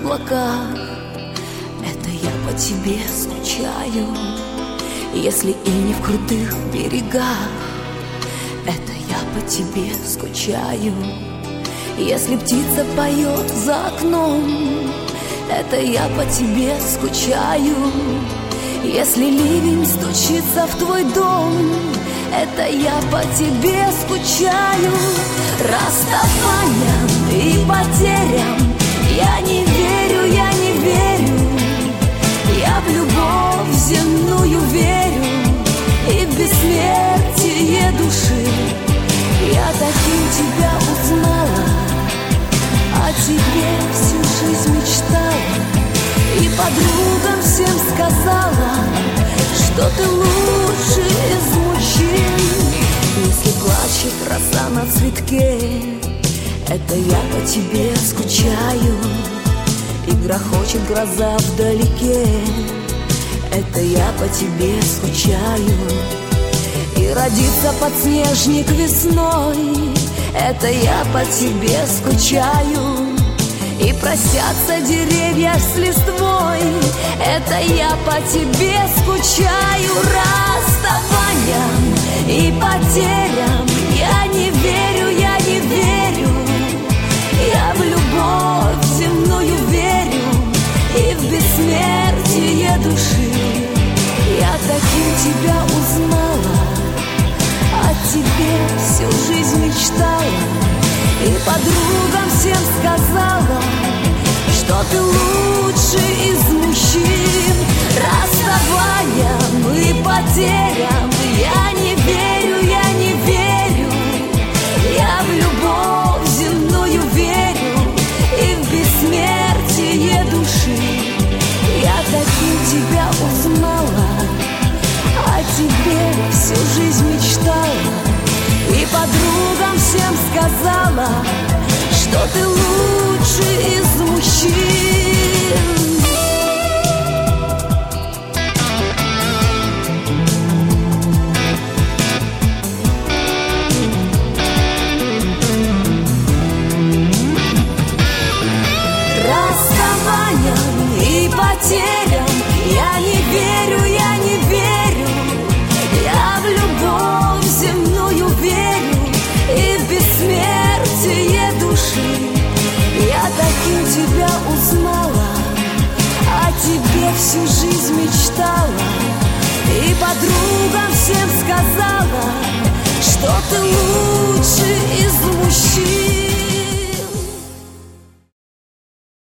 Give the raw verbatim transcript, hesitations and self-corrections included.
облаках. Это я по тебе скучаю, если и не в крутых берегах. Это я по тебе скучаю, если птица поет за окном. Это я по тебе скучаю, если ливень стучится в твой дом. Это я по тебе скучаю. Расставаниям и потерям я не верю, я не верю. Я в любовь земную верю и в бессмертие души. Я таким тебя узнала, о тебе всю жизнь мечтала, и подругам всем сказала, что ты лучший из мужчин. Если плачет роса на цветке, это я по тебе скучаю. И грохочет гроза вдалеке, это я по тебе скучаю. И родится подснежник весной, это я по тебе скучаю. И просятся деревья с листвой, это я по тебе скучаю. Расставаниям и потерям я не верю, я не верю. Я в любовь земную верю и в бессмертие души. Я таким тебя узнала, о тебе всю жизнь мечтала, и подругам всем сказала, что ты лучший из мужчин. Расставаниям и потерям я не верю, я не верю. Я в любовь земную верю и в бессмертие души. Я таким тебя узнала, о тебе всю жизнь мечтала, и подругам всем сказала, что ты лучший из мужчин. Расставаниям и потерям я не верю, я не верю. Я в любовь земную верю и в бессмертие души. Я таким тебя узнала, о тебе всю жизнь мечтала, и подругам всем